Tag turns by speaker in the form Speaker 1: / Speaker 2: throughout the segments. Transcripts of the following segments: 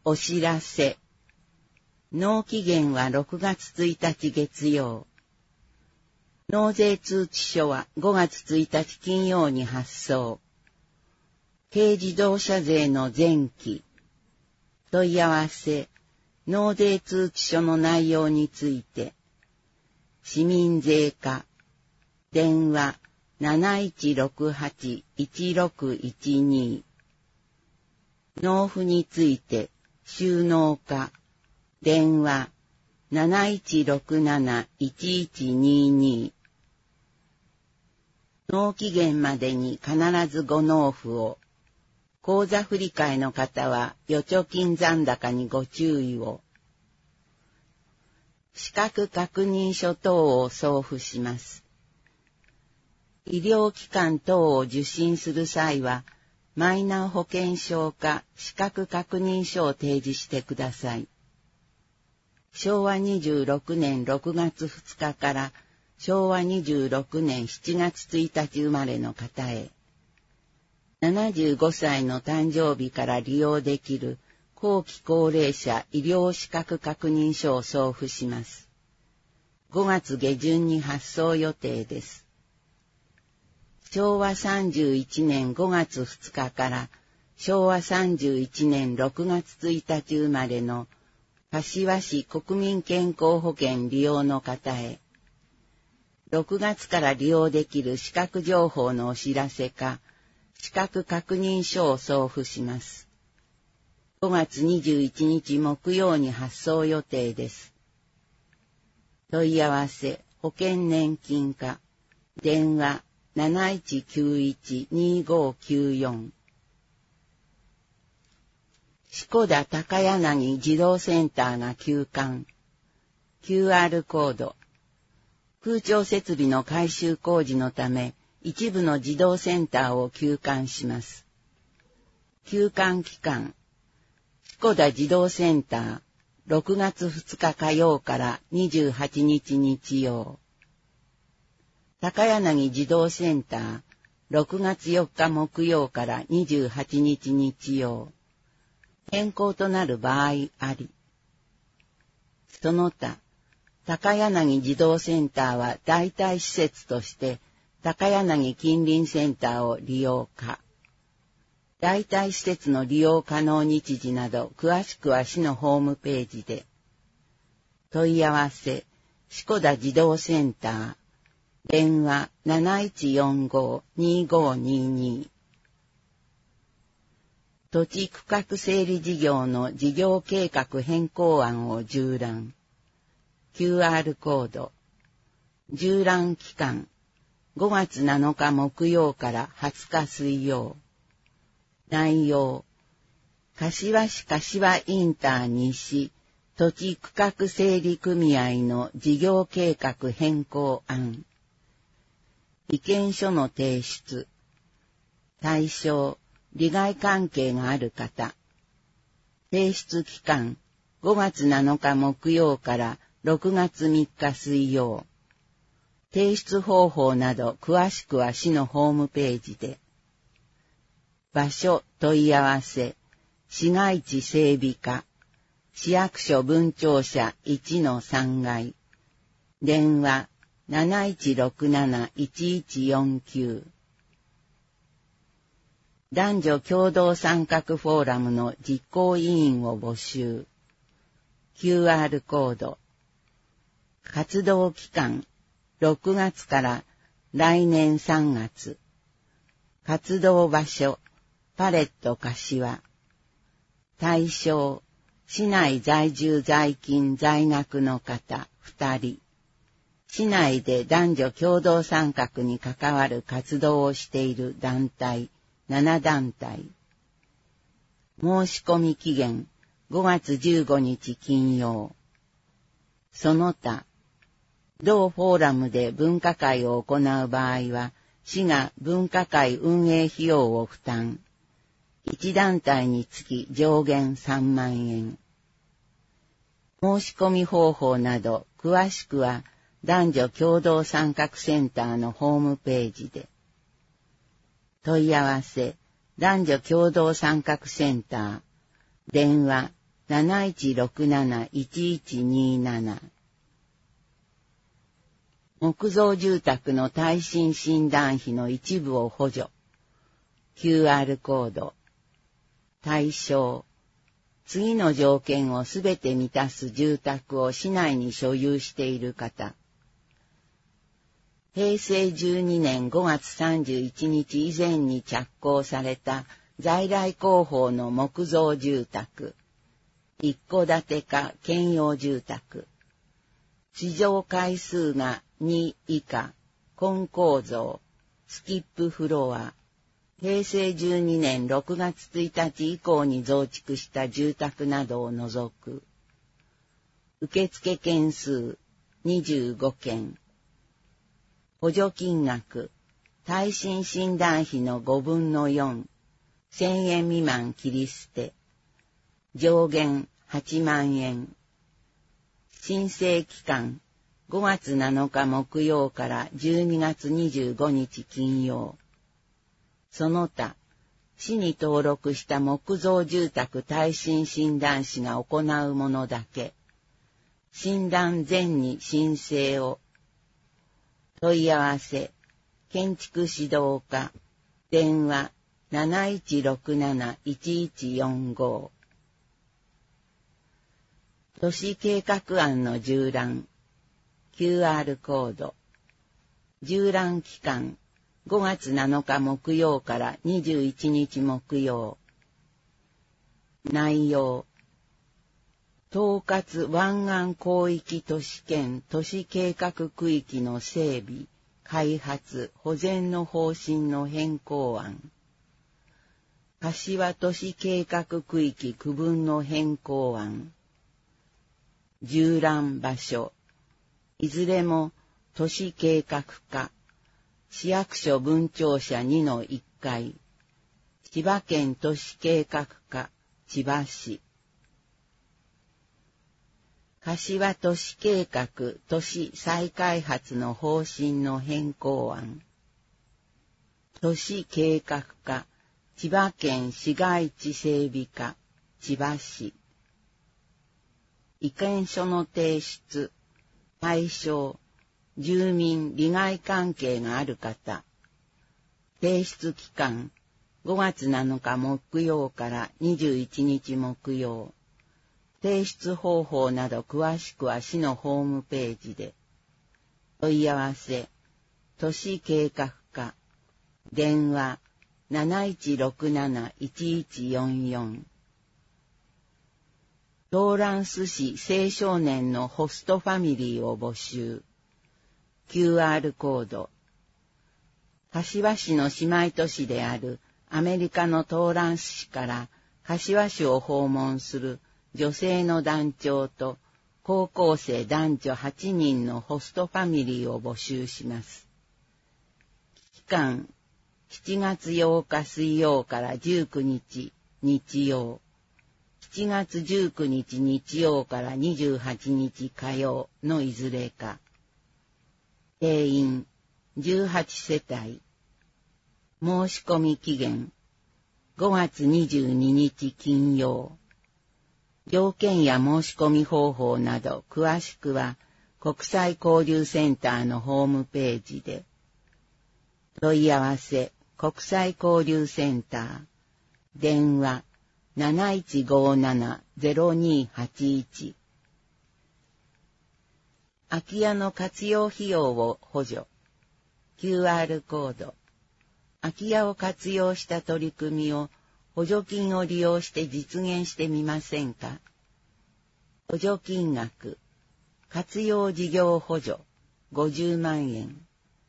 Speaker 1: お知らせ。納期限は6月1日月曜。納税通知書は5月1日金曜に発送。軽自動車税の前期。問い合わせ。納税通知書の内容について。市民税課。電話 7168-1612。納付について。収納課。電話 7167-1122。納期限までに必ずご納付を。口座振替の方は預貯金残高にご注意を。資格確認書等を送付します。医療機関等を受診する際は、マイナ保険証か資格確認書を提示してください。昭和26年6月2日から昭和26年7月1日生まれの方へ。75歳の誕生日から利用できる後期高齢者医療資格確認書を送付します。5月下旬に発送予定です。昭和31年5月2日から昭和31年6月1日生まれの柏市国民健康保険利用の方へ。6月から利用できる資格情報のお知らせか、資格確認書を送付します。5月21日木曜に発送予定です。問い合わせ、保険年金課、電話 7191-2594。志田高柳児童センターが休館。QR コード。空調設備の改修工事のため、一部の児童センターを休館します。休館期間。志田児童センター、6月2日火曜から28日日曜。高柳児童センター、6月4日木曜から28日日曜。変更となる場合あり。その他、高柳児童センターは代替施設として高柳近隣センターを利用可。代替施設の利用可能日時など詳しくは市のホームページで。問い合わせ、志田児童センター、電話 7145-2522。土地区画整理事業の事業計画変更案を縦覧。QR コード。縦覧期間。5月7日木曜から20日水曜。内容。柏市柏インター西土地区画整理組合の事業計画変更案。意見書の提出。対象。利害関係がある方。提出期間。5月7日木曜から6月3日水曜。提出方法など詳しくは市のホームページで。場所問い合わせ、市街地整備課、市役所分庁舎 1-3 階。電話 7167-1149。男女共同参画フォーラムの実行委員を募集。QR コード。活動期間、6月から来年3月。活動場所、パレット柏。対象、市内在住在勤在学の方2人。市内で男女共同参画に関わる活動をしている団体7団体。申し込み期限5月15日金曜。その他、同フォーラムで分科会を行う場合は、市が分科会運営費用を負担。1団体につき上限3万円。申し込み方法など詳しくは男女共同参画センターのホームページで。問い合わせ、男女共同参画センター、電話 7167-1127。木造住宅の耐震診断費の一部を補助。QR コード。対象。次の条件をすべて満たす住宅を市内に所有している方。平成12年5月31日以前に着工された在来工法の木造住宅。一戸建てか兼用住宅。地上階数が2以下、根構造、スキップフロア、平成12年6月1日以降に増築した住宅などを除く。受付件数25件。補助金額、耐震診断費の5分の4、1000円未満切り捨て。上限8万円。申請期間、5月7日木曜から12月25日金曜。その他、市に登録した木造住宅耐震診断士が行うものだけ。診断前に申請を。問い合わせ、建築指導課、電話7167-1145。都市計画案の縦覧。QR コード。縦覧期間、5月7日木曜から21日木曜。内容。統括湾岸広域都市圏都市計画区域の整備、開発、保全の方針の変更案。柏都市計画区域区分の変更案。縦覧場所。いずれも都市計画課、市役所分庁舎2の1階、千葉県都市計画課、千葉市。柏都市計画都市再開発の方針の変更案。都市計画課、千葉県市街地整備課、千葉市。意見書の提出。対象、住民利害関係がある方。提出期間、5月7日木曜から21日木曜。提出方法など詳しくは市のホームページで。問い合わせ、都市計画課。電話、7167-1144。トーランス市青少年のホストファミリーを募集。QR コード。柏市の姉妹都市であるアメリカのトーランス市から柏市を訪問する女性の団長と高校生男女8人のホストファミリーを募集します。期間、7月8日水曜から19日日曜。7月19日日曜から28日火曜のいずれか。定員18世帯。申し込み期限5月22日金曜。条件や申し込み方法など詳しくは国際交流センターのホームページで。問い合わせ国際交流センター。電話7157-0281。空き家の活用費用を補助。QR コード。空き家を活用した取り組みを補助金を利用して実現してみませんか。補助金額。活用事業補助50万円。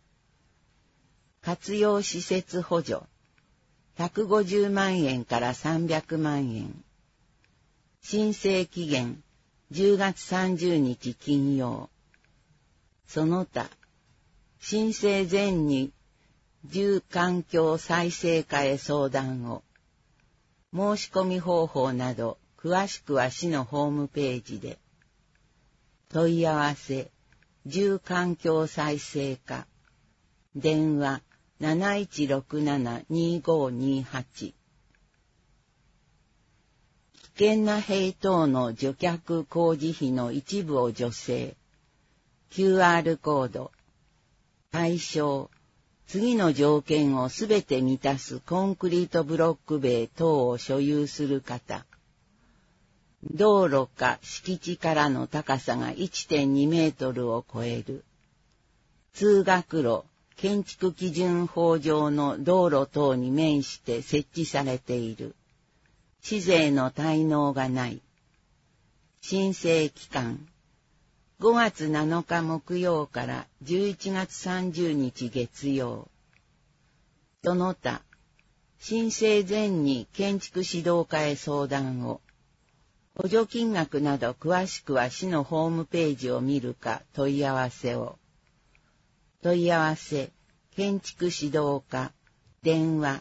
Speaker 1: 活用施設補助。150万円から300万円。申請期限10月30日金曜。その他、申請前に住環境再生課へ相談を。申し込み方法など詳しくは市のホームページで。問い合わせ住環境再生課。電話7167-2528。期険な兵等の除却工事費の一部を助成。QR コード。対象。次の条件をすべて満たすコンクリートブロック塀等を所有する方。道路か敷地からの高さが 1.2 メートルを超える。通学路、建築基準法上の道路等に面して設置されている。市税の滞納がない。申請期間。5月7日木曜から11月30日月曜。その他、申請前に建築指導課へ相談を。補助金額など詳しくは市のホームページを見るか問い合わせを。問い合わせ、建築指導課、電話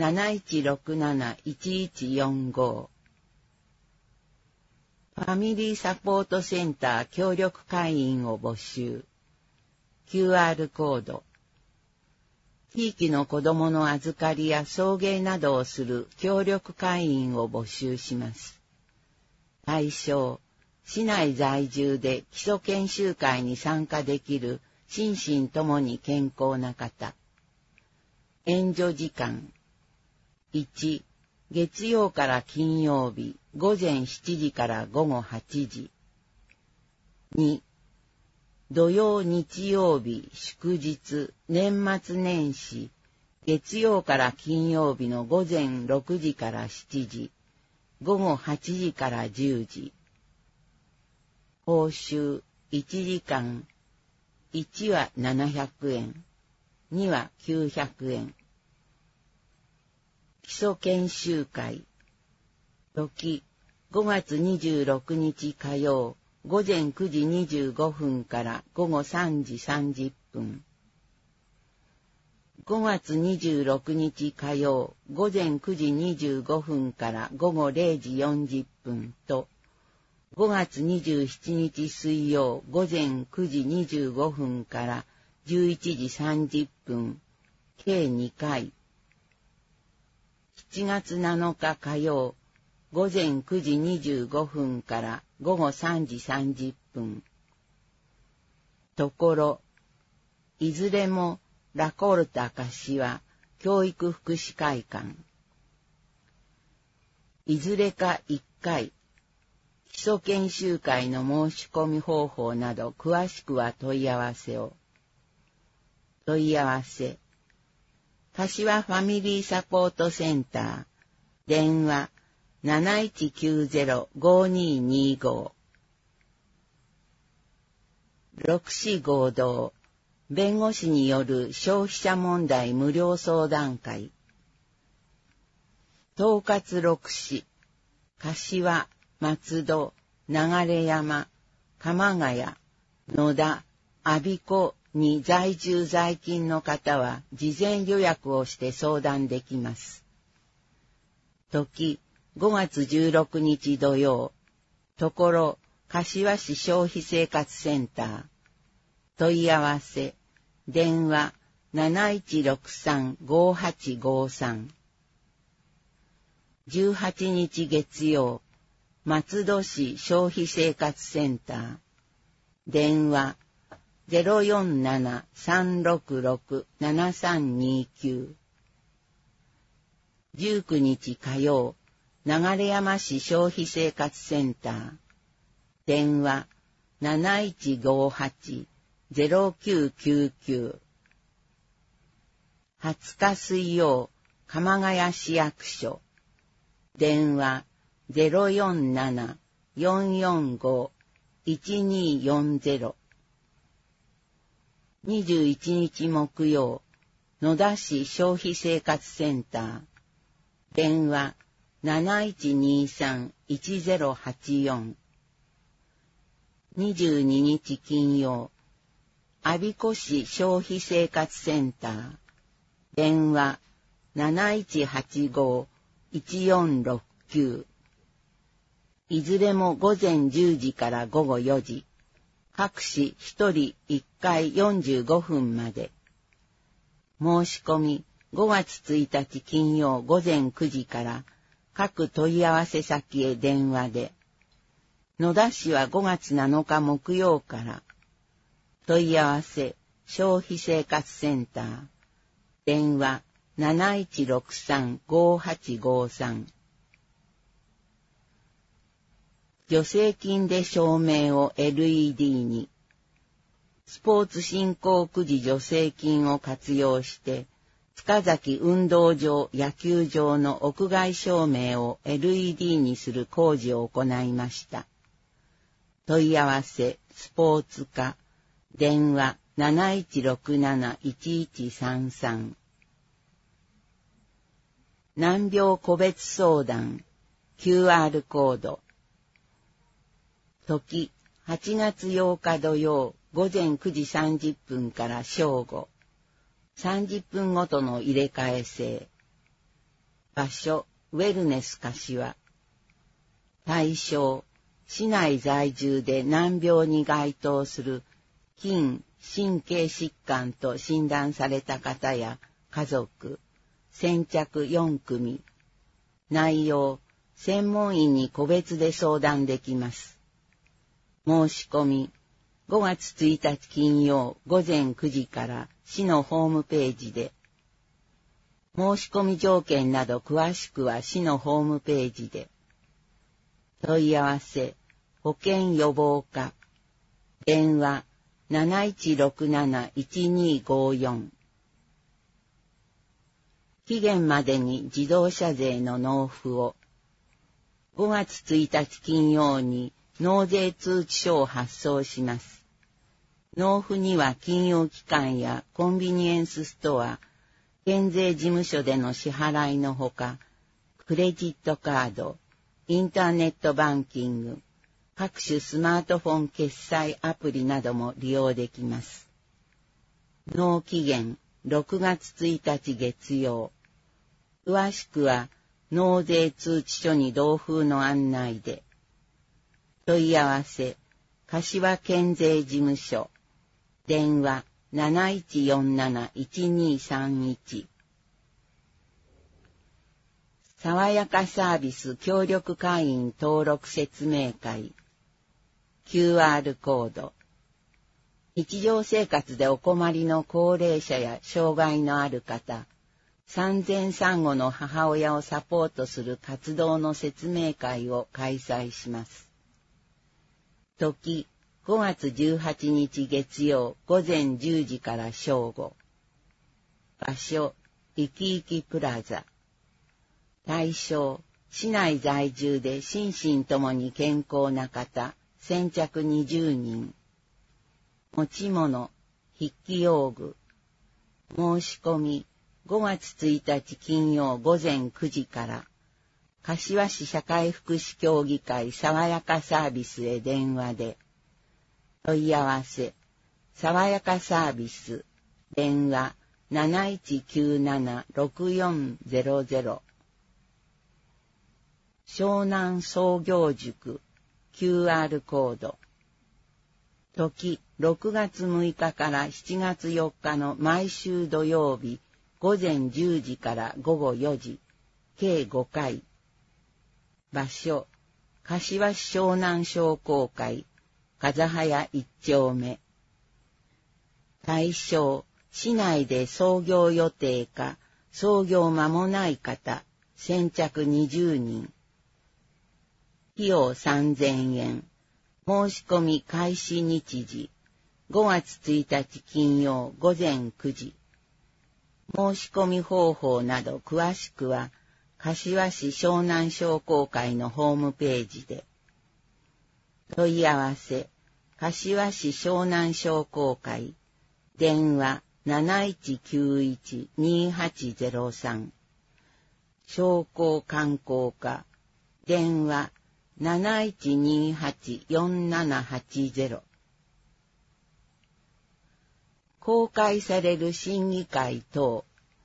Speaker 1: 7167-1145。ファミリーサポートセンター協力会員を募集。QR コード。地域の子どもの預かりや送迎などをする協力会員を募集します。対象、市内在住で基礎研修会に参加できる心身ともに健康な方。援助時間。1、月曜から金曜日、午前7時から午後8時。2、土曜日曜日、祝日、年末年始、月曜から金曜日の午前6時から7時、午後8時から10時。報酬、1時間、1は700円、2は900円。基礎研修会。時、5月26日火曜、午前9時25分から午後3時30分。5月26日火曜、午前9時25分から午後0時40分と、5月27日水曜、午前9時25分から11時30分、計2回。7月7日火曜、午前9時25分から午後3時30分。ところ、いずれもラコルタ柏教育福祉会館。いずれか1回、基礎研修会の申し込み方法など詳しくは問い合わせを。問い合わせ。柏ファミリーサポートセンター。電話 7190-5225。六市合同。弁護士による消費者問題無料相談会。統括六市。柏、松戸、流山、鎌ヶ谷、野田、我孫子に在住在勤の方は事前予約をして相談できます。時、5月16日土曜。ところ、柏市消費生活センター。問い合わせ。電話 7163-5853。18日月曜。松戸市消費生活センター。電話 047-366-7329。19日火曜。流山市消費生活センター。電話 7158-0999。20日水曜。鎌ヶ谷市役所。電話047-445-1240。21日木曜。野田市消費生活センター。電話7123-1084。22日金曜。我孫子市消費生活センター。電話7185-1469。いずれも午前10時から午後4時。各市1人1回45分まで。申し込み5月1日金曜午前9時から各問い合わせ先へ電話で、野田市は5月7日木曜から、問い合わせ消費生活センター、電話 7163-5853。助成金で照明を LED に、スポーツ振興区時助成金を活用して、塚崎運動場野球場の屋外照明を LED にする工事を行いました。問い合わせスポーツ課、電話 7167-1133。難病個別相談 QR コード。時8月8日土曜午前9時30分から正午。30分ごとの入れ替え制。場所、ウェルネス柏。対象、市内在住で難病に該当する筋・神経疾患と診断された方や家族、先着4組。内容、専門医に個別で相談できます。申し込み、5月1日金曜午前9時から市のホームページで。申し込み条件など詳しくは市のホームページで。問い合わせ、保健予防課。電話 7167-1254。期限までに自動車税の納付を。5月1日金曜に納税通知書を発送します。納付には金融機関やコンビニエンスストア、県税事務所での支払いのほか、クレジットカード、インターネットバンキング、各種スマートフォン決済アプリなども利用できます。納期限6月1日月曜。詳しくは納税通知書に同封の案内で。問い合わせ、柏県税事務所。電話 7147-1231。爽やかサービス協力会員登録説明会。QR コード。日常生活でお困りの高齢者や障害のある方、産前産後の母親をサポートする活動の説明会を開催します。時5月18日月曜午前10時から正午。場所、いきいきプラザ。対象、市内在住で心身ともに健康な方、先着20人。持ち物、筆記用具。申し込み、5月1日金曜午前9時から、柏市社会福祉協議会爽やかサービスへ電話で。問い合わせ、爽やかサービス、電話 7197-6400。湘南創業塾、QR コード。時6月6日から7月4日の毎週土曜日、午前10時から午後4時、計5回。場所、柏市湘南商工会、風早1丁目。対象、市内で創業予定か、創業間もない方、先着20人。費用3000円。申し込み開始日時、5月1日金曜午前9時。申し込み方法など詳しくは、柏市湘南商工会のホームページで。問い合わせ、柏市湘南商工会、電話 7191-2803。商工観光課、電話 7128-4780。公開される審議会等。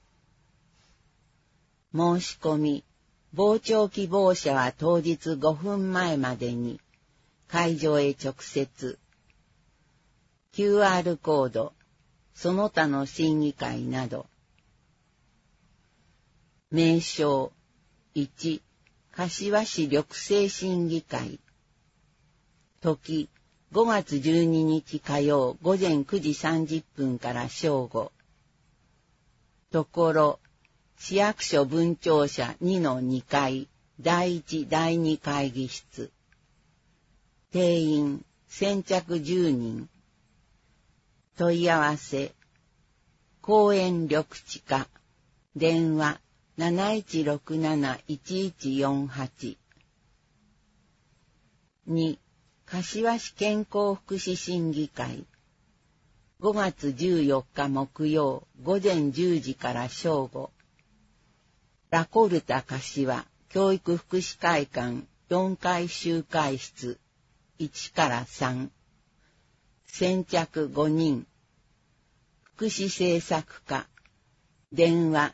Speaker 1: 申し込み、傍聴希望者は当日5分前までに、会場へ直接。QR コード、その他の審議会など。名称、1、 柏市緑生審議会。時、5月12日火曜午前9時30分から正午。ところ、市役所分庁舎2-2階、第1、第2会議室。定員、先着10人。問い合わせ。公園緑地課。電話、7167-1148。2、柏市健康福祉審議会。5月14日木曜午前10時から正午。ラコルタ柏教育福祉会館4階集会室1から3。先着5人。福祉政策課。電話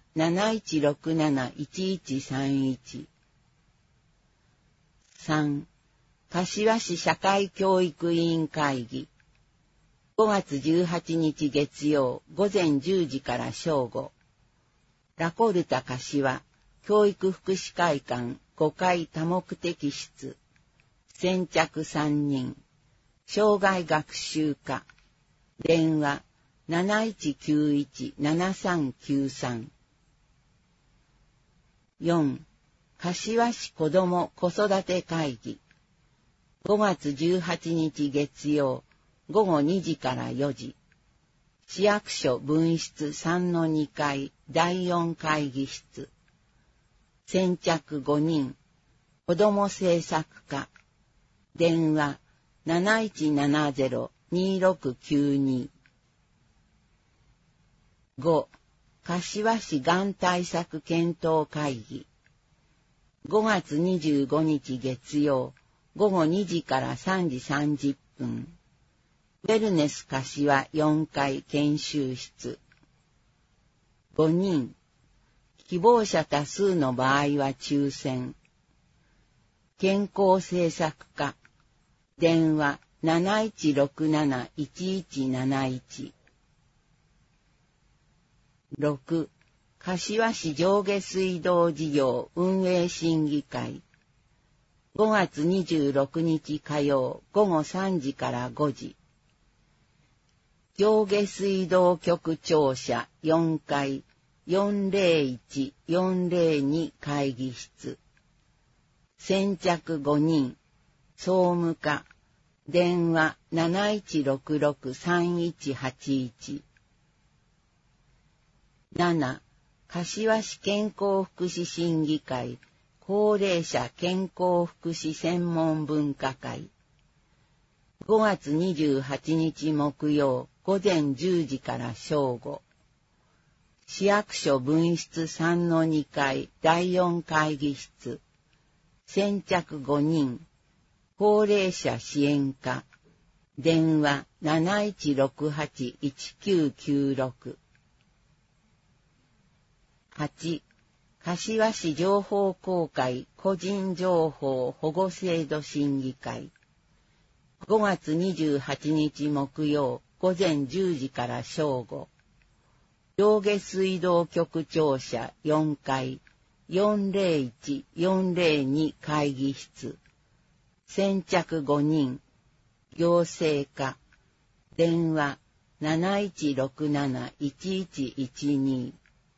Speaker 1: 7167-1131。3、柏市社会教育委員会議。5月18日月曜午前10時から正午。ラコルタ柏教育福祉会館5階多目的室。先着3人。障害学習課。電話7191-7393。4、柏市子ども子育て会議。5月18日月曜午後2時から4時。市役所分室3-2階第4会議室。先着5人。子ども政策課。電話7170-2692。5、柏市がん対策検討会議。5月25日月曜午後2時から3時30分。ウェルネス柏4階研修室。5人。希望者多数の場合は抽選。健康政策課。電話7167-1171。6、柏市上下水道事業運営審議会。5月26日火曜午後3時から5時。上下水道局庁舎4階401-402会議室。先着5人。総務課。電話7166-3181。7、柏市健康福祉審議会高齢者健康福祉専門分科会。5月28日木曜午前10時から正午。市役所分室3-2階第4会議室。先着5人。高齢者支援課。電話7168-1996。8、柏市情報公開個人情報保護制度審議会。5月28日木曜午前10時から正午。上下水道局庁舎4階401-402会議室。先着5人。行政課。電話7167-1112。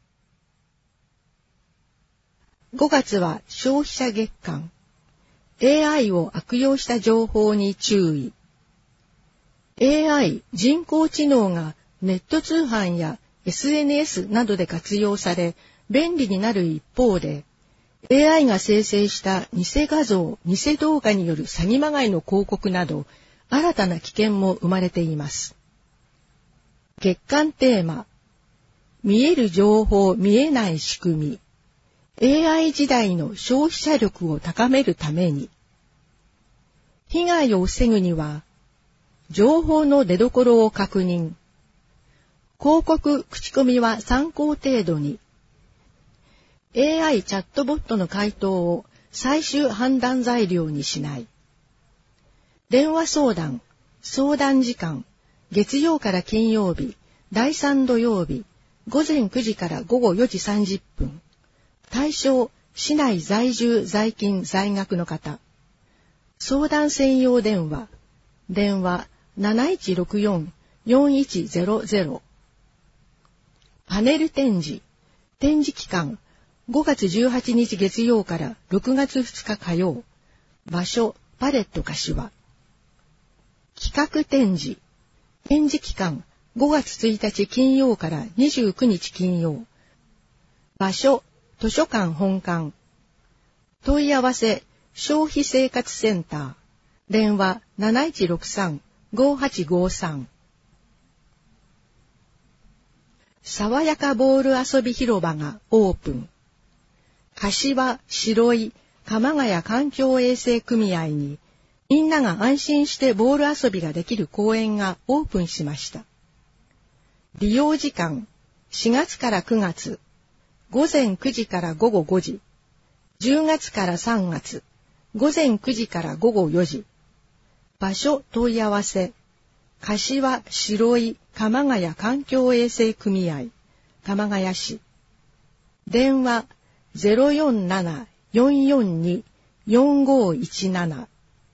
Speaker 2: 5月は消費者月間。AI を悪用した情報に注意。AI 人工知能がネット通販や SNS などで活用され便利になる一方で、AI が生成した偽画像、偽動画による詐欺まがいの広告など新たな危険も生まれています。月間テーマ、見える情報見えない仕組み。AI 時代の消費者力を高めるために。被害を防ぐには、情報の出所を確認。広告、口コミは参考程度に。AI チャットボットの回答を最終判断材料にしない。電話相談、相談時間、月曜から金曜日、第3土曜日、午前9時から午後4時30分。対象市内在住在勤在学の方。相談専用電話。電話 7164-4100。パネル展示。展示期間5月18日月曜から6月2日火曜。場所パレット柏。企画展示。展示期間5月1日金曜から29日金曜。場所図書館本館。問い合わせ消費生活センター。電話 7163-5853。爽やかボール遊び広場がオープン。柏白井鎌ヶ谷環境衛生組合にみんなが安心してボール遊びができる公園がオープンしました。利用時間4月から9月午前9時から午後5時、10月から3月午前9時から午後4時。場所問い合わせ柏白井鎌ヶ谷環境衛生組合鎌ヶ谷市。電話 047-442-4517。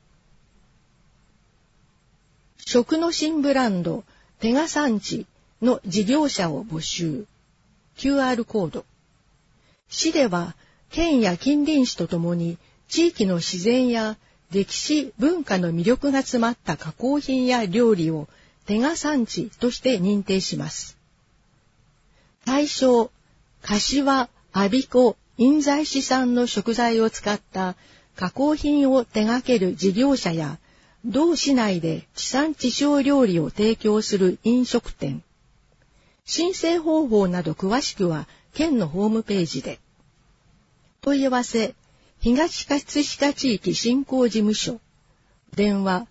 Speaker 2: 食の新ブランド手賀産地の事業者を募集。 QR コード。市では県や近隣市とともに地域の自然や歴史文化の魅力が詰まった加工品や料理を手賀産地として認定します。対象柏我孫子印西市産の食材を使った加工品を手掛ける事業者や同市内で地産地消料理を提供する飲食店。申請方法など詳しくは県のホームページで。問い合わせ東葛飾地域振興事務所。電話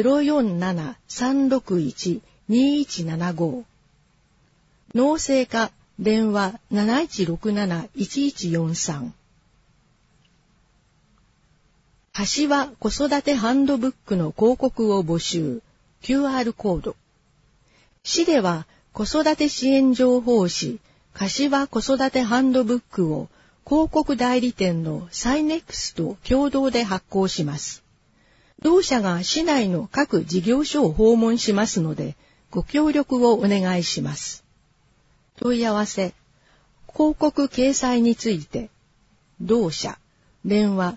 Speaker 2: 047-361-2175。農政課電話 7167-1143。柏子育てハンドブックの広告を募集。QR コード。市では子育て支援情報誌柏子育てハンドブックを広告代理店のサイネックスと共同で発行します。同社が市内の各事業所を訪問しますので、ご協力をお願いします。問い合わせ、広告掲載について、同社、電話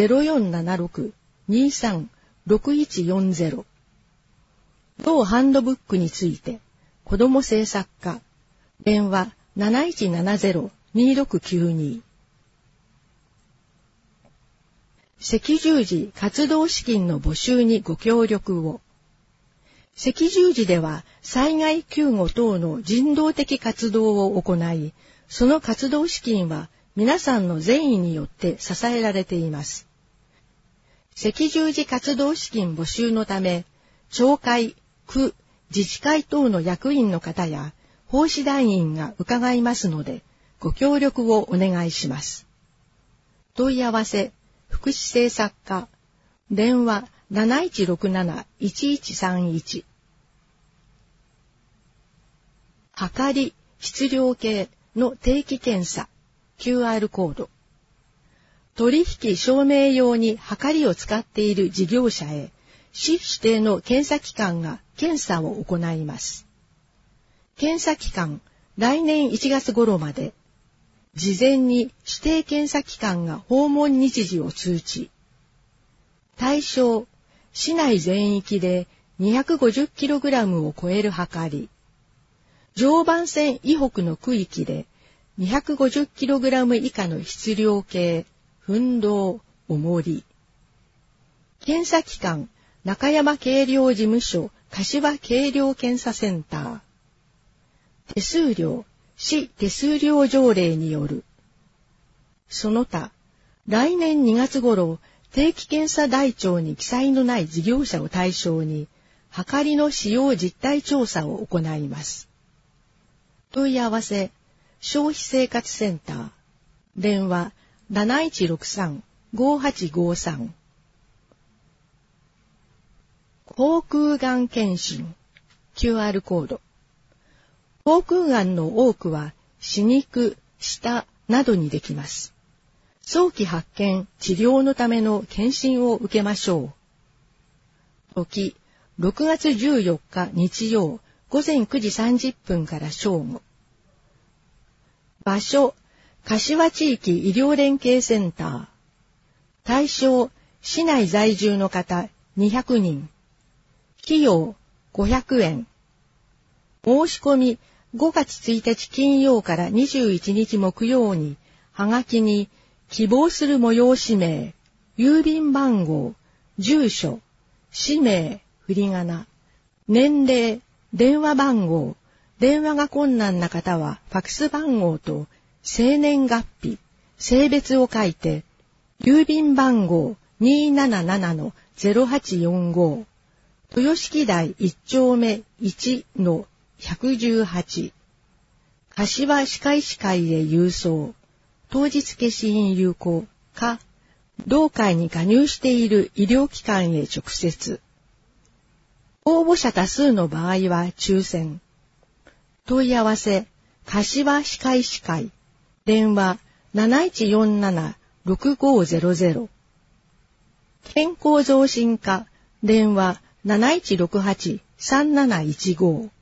Speaker 2: 0476-23-6140。同ハンドブックについて、子ども政策課、電話 7170-2692。赤十字活動資金の募集にご協力を。赤十字では災害救護等の人道的活動を行い、その活動資金は皆さんの善意によって支えられています。赤十字活動資金募集のため、町会、区、自治会等の役員の方や奉仕団員が伺いますので、ご協力をお願いします。問い合わせ、福祉政策課、電話 7167-1131。はかり、質量計の定期検査、QR コード。取引証明用にはかりを使っている事業者へ、市指定の検査機関が検査を行います。検査期間、来年1月頃まで、事前に指定検査機関が訪問日時を通知。対象、市内全域で 250kg を超えるはかり。常磐線以北の区域で 250kg 以下の質量計、奮動、重り。検査機関、中山計量事務所、柏計量検査センター。手数料、市手数料条例による。その他、来年2月頃、定期検査台帳に記載のない事業者を対象に、はかりの使用実態調査を行います。問い合わせ、消費生活センター、電話 7163-5853。口腔がん検診、QR コード。口腔がんの多くは、歯肉、舌などにできます。 早期発見、治療のための検診を受けましょう。時、6月14日日曜午前9時30分から正午。場所、柏地域医療連携センター。対象、市内在住の方200人。費用、500円。申し込み、5月1日金曜から21日木曜に、はがきに、希望する催し名、郵便番号、住所、氏名、振り仮名、年齢、電話番号、電話が困難な方はファクス番号と生年月日、性別を書いて、郵便番号 277-0845、豊敷台1丁目 1-118、柏歯科医師会へ郵送、当日消印有効か、同会に加入している医療機関へ直接。応募者多数の場合は抽選。問い合わせ、柏歯科医師会、電話7147-6500。健康増進課、電話7168-3715。